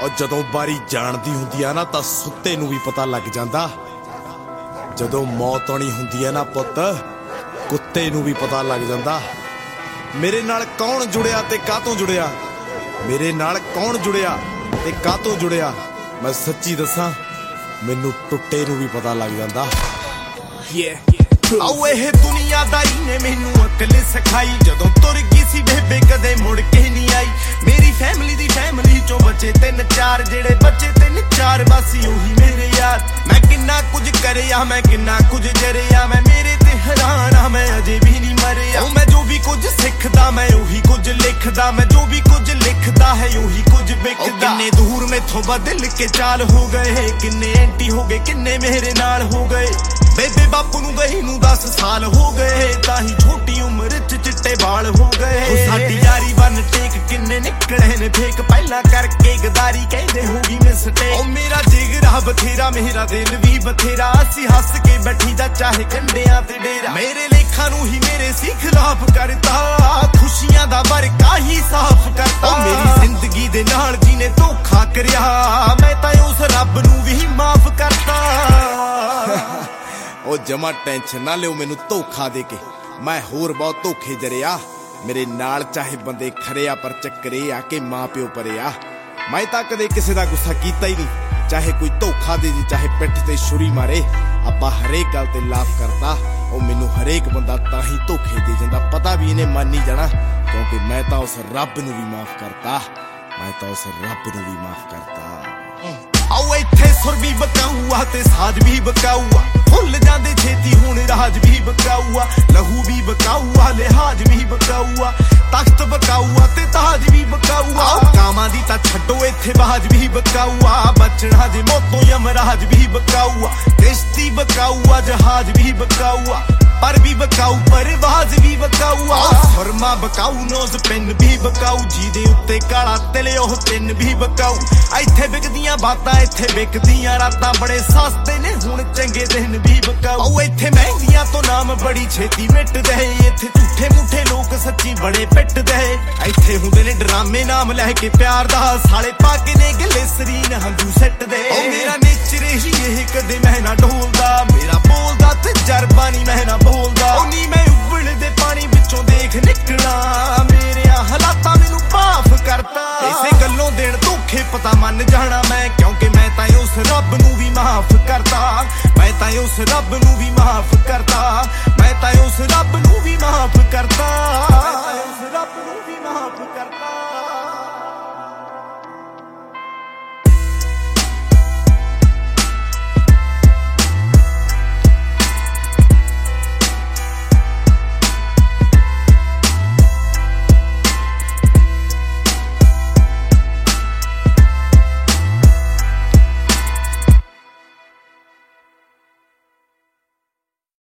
ਜਦੋਂ ਬਾਰੀ ਜਾਣਦੀ ਹੁੰਦੀ ਆ ਨਾ ਤਾਂ ਸੁੱਤੇ ਨੂੰ ਵੀ ਪਤਾ ਲੱਗ ਜਾਂਦਾ। ਜਦੋਂ ਮੌਤ ਆਉਣੀ ਹੁੰਦੀ ਆ ਨਾ ਪੁੱਤ, ਕੁੱਤੇ ਨੂੰ ਵੀ ਪਤਾ ਲੱਗ ਜਾਂਦਾ। ਮੇਰੇ ਨਾਲ ਕੌਣ ਜੁੜਿਆ ਤੇ ਕਾਹਤੋਂ ਜੁੜਿਆ, ਮੇਰੇ ਨਾਲ ਕੌਣ ਜੁੜਿਆ ਤੇ ਕਾਹਤੋਂ ਜੁੜਿਆ, ਮੈਂ ਸੱਚੀ ਦੱਸਾਂ ਮੈਨੂੰ ਟੁੱਟੇ ਨੂੰ ਵੀ ਪਤਾ ਲੱਗ ਜਾਂਦਾ। ਆਓ ਇਹ ਦੁਨੀਆਦਾਰੀ ਨੇ ਮੈਨੂੰ ਅਕਲ ਸਿਖਾਈ, ਜਦੋਂ ਤੁਰ ਗਈ ਸੀ ਬੇਬੇ ਕਦੇ ਮੁੜ ਕੇ ਨਹੀਂ ਆਈ। ਮੇਰੀ ਫੈਮਿਲੀ ਦੀ ਫੈਮਿਲੀ ਚੋਂ ਬੱਚੇ 3-4, ਜਿਹੜੇ ਬੱਚੇ 3-4 ਬਾਸੀ ਉਹੀ ਮੇਰੇ ਯਾਰ। ਮੈਂ ਕਿੰਨਾ ਕੁਝ ਕਰਿਆ, ਮੈਂ ਕਿੰਨਾ ਕੁਝ ਜਰਿਆ, ਮੈਂ ਮੇਰੇ ਤੇ ਹੈਰਾਨ ਆ ਮੈਂ ਅਜੇ ਵੀ ਨਹੀਂ ਮਰਿਆ। ਮੈਂ ਜੋ ਵੀ ਕੁਝ ਸਿੱਖਦਾ ਮੈਂ ਉਹੀ ਕੁਝ ਲਿਖਦਾ, ਮੈਂ ਜੋ ਵੀ ਕੁਝ ਲਿਖਦਾ ਹੈ ਉਹੀ ਕੁਝ ਵਿਕਦਾ। ਕਿੰਨੇ ਦੂਰ ਮੈਥੋਂ ਬਦਲ ਕੇ ਚਾਲ ਹੋ ਗਏ, ਕਿੰਨੇ ਐਂਟੀ ਹੋ ਗਏ, ਕਿੰਨੇ ਮੇਰੇ ਨਾਲ ਹੋ ਗਏ। ਬੇਬੇ ਬਾਪੂ ਨੂੰ ਗਈ ਨੂੰ 10 ਸਾਲ ਹੋ ਗਏ, ਤਾਂ ਹੀ ਛੋਟੀ ਉਮਰ ਚ ਚਿੱਟੇ ਵਾਲ ਹੋ ਗਏ। ਸਾਡੀ ਯਾਰੀ ਬਨ ਟੇਕ ਕਿੰਨੇ ਨਿਕਲੇ ਨੇ ਫੇਕ, ਪਹਿਲਾਂ ਕਰਕੇ ਗਦਾਰੀ ਕਹਿੰਦੇ ਹੋ ਗਈ ਮਿਸਟੇਕ। ਉਹ ਮੇਰਾ ਜਿਗਰਾ ਬਥੇਰਾ, ਮੇਰਾ ਦਿਲ ਵੀ ਬਥੇਰਾ, ਅਸੀਂ ਹੱਸ ਕੇ ਬੈਠੀ ਦਾ ਚਾਹੇ ਕੰਡਿਆਂ ਤੇ ਡੇਰਾ। ਮੇਰੇ ਲੇਖਾਂ ਨੂੰ ਹੀ ਮੇਰੇ ਸੀ ਖਿਲਾਫ ਕਰਤਾ, ਖੁਸ਼ੀਆਂ ਦਾ ਵਰਕਾ ਹੀ ਸਾਫ਼ ਕਰਤਾ। ਮੇਰੀ ਜ਼ਿੰਦਗੀ ਦੇ ਨਾਲ ਜਿਹਨੇ ਧੋਖਾ ਕਰਿਆ, ਮੈਂ ਤਾਂ ਉਸ ਰੱਬ ਨੂੰ ਵੀ ਮਾਫ ਕਰਤਾ। ਉਹ ਜਮਾ ਟੈਨਸ਼ਨ ਨਾ ਲਿਓ ਮੈਨੂੰ ਧੋਖਾ ਦੇ ਕੇ, ਮੈਂ ਹੋਰ ਬਹੁਤ ਧੋਖੇ ਜਰਿਆ। ਮੇਰੇ ਨਾਲ ਚਾਹੇ ਬੰਦੇ ਖਰੇ ਆ ਪਰ ਚੱਕਰੇ ਆ ਕਿ ਮਾਂ ਪਿਓ ਪਰੇ ਆ। ਮੈਂ ਤਾਂ ਕਦੇ ਕਿਸੇ ਦਾ ਗੁੱਸਾ ਕੀਤਾ ਹੀ ਨਹੀਂ, ਚਾਹੇ ਕੋਈ ਧੋਖਾ ਦੇ ਦੀ ਚਾਹੇ ਪਿੱਠ ਤੇ ਛੁਰੀ ਮਾਰੇ, ਆਪਾਂ ਹਰੇਕ ਗੱਲ ਤੇ ਲਾਫ ਕਰਦਾ। ਉਹ ਮੈਨੂੰ ਹਰੇਕ ਬੰਦਾ ਤਾਂ ਹੀ ਧੋਖੇ ਦੇ ਜਾਂਦਾ, ਪਤਾ ਵੀ ਇਹਨੇ ਮੰਨ ਹੀ ਜਾਣਾ, ਕਿਉਂਕਿ ਮੈਂ ਤਾਂ ਉਸ ਰੱਬ ਨੂੰ ਵੀ ਮਾਫ ਕਰਤਾ, ਮੈਂ ਤਾਂ ਉਸ ਰੱਬ ਨੂੰ ਵੀ ਮਾਫ ਕਰਤਾ। ਆਓ ਇੱਥੇ ਸੁਰ ਵੀ ਬਕਾਊ ਆ ਤੇ ਸਾਜ ਵੀ ਬਕਾਊ ਆ, ਭੁੱਲ ਜਾਂਦੇ ਛੇਤੀ ਹੁਣ ਰਾਜ ਵੀ ਬਕਾਊ ਆ। ਲਹੂ ਵੀ ਬਕਾਊ ਆ, ਲਿਹਾਜ ਵੀ ਬਕਾਊ ਆ, ਤਖਤ ਬਕਾਊ ਆ ਤੇ ਤਾਜ ਵੀ ਬਕਾਊ ਆ। ਕਾਮਾਂ ਦੀ ਤਾਂ ਛੱਡੋ ਇੱਥੇ ਬਾਜ ਵੀ ਬਕਾਊ ਆ, ਬਚਣਾ ਜੇ ਮੌਤੋਂ ਯਮਰਾਜ ਵੀ ਬਕਾਊ ਆ। ਕਿਸ਼ਤੀ ਬਕਾਊ ਆ, ਜਹਾਜ਼ ਵੀ ਬਕਾਊ ਆ, ਪਰ ਵੀ ਬਕਾਊ ਪਰਵਾਜ਼ ਵੀ ਬਕਾਊ ਆ। ਫਰਮਾ ਬਕਾਊ, ਨੋਜ਼ ਪੈਨ ਵੀ ਬਕਾਊ, ਜਿਹਦੇ ਉੱਤੇ ਕਾਲਾ ਤਿਲ ਉਹ ਤਿੰਨ ਵੀ ਬਕਾਊ। ਇੱਥੇ ਵਿਕਦੀਆਂ ਬਾਤਾਂ, ਇੱਥੇ ਵਿਕਦੀਆਂ ਰਾਤਾਂ, ਬੜੇ ਸਸਤੇ ਨੇ ਹੁਣ ਚੰਗੇ ਦਿਨ ਵੀ ਬਕਾਊ। ਇੱਥੇ ਮਹਿੰਗੀਆਂ ਤੋਂ ਨਾਮ ਬੜੀ ਛੇਤੀ ਮਿਟਦੇ, ਇੱਥੇ ਝੂਠੇ ਮੁੱਠੇ ਲੋਕ ਸੱਚੀ ਬੜੇ ਪਿੱਟਦੇ। ਇੱਥੇ ਹੁੰਦੇ ਨੇ ਡਰਾਮੇ ਨਾਮ ਲੈ ਕੇ ਪਿਆਰ ਦਾ, ਸਾਲੇ ਪਾ ਕੇ ਨੇ ਗਲਿਸਰੀਨ ਹੰਝੂ ਸਿੱਟਦੇ। ਮੇਰਾ ਨੇਚਰ ਹੀ ਇਹ ਕਦੇ ਮੈਂ ਨਾ ਡੋਲਦਾ, ਮੇਰਾ ਬੋਲਦਾ ਤਜਰਬਾ ਨਹੀਂ ਮੈਂ ਨਾ ਬੋਲਦਾ। ਉਨੀ ਮੈਂ ਉਬਲਦੇ ਪਾਣੀ ਵਿੱਚੋਂ ਦੇਖ ਨਿਕਲਾਂ, ਮੇਰਿਆਂ ਹਾਲਾਤਾਂ ਮੈਨੂੰ ਮਾਫ ਕਰਤਾ। ਇਸੇ ਗੱਲੋਂ ਦੇਣ ਧੋਖੇ ਪਤਾ ਮੰਨ ਜਾਣਾ ਮੈਂ, ਕਿਉਂਕਿ ਮੈਂ ਤਾਂ ਉਸ ਰੱਬ ਨੂੰ ਵੀ ਮਾਫ ਕਰਦਾ, ਮੈਂ ਤਾਂ ਉਸ ਰੱਬ ਨੂੰ ਵੀ ਮਾਫ ਕਰਦਾ।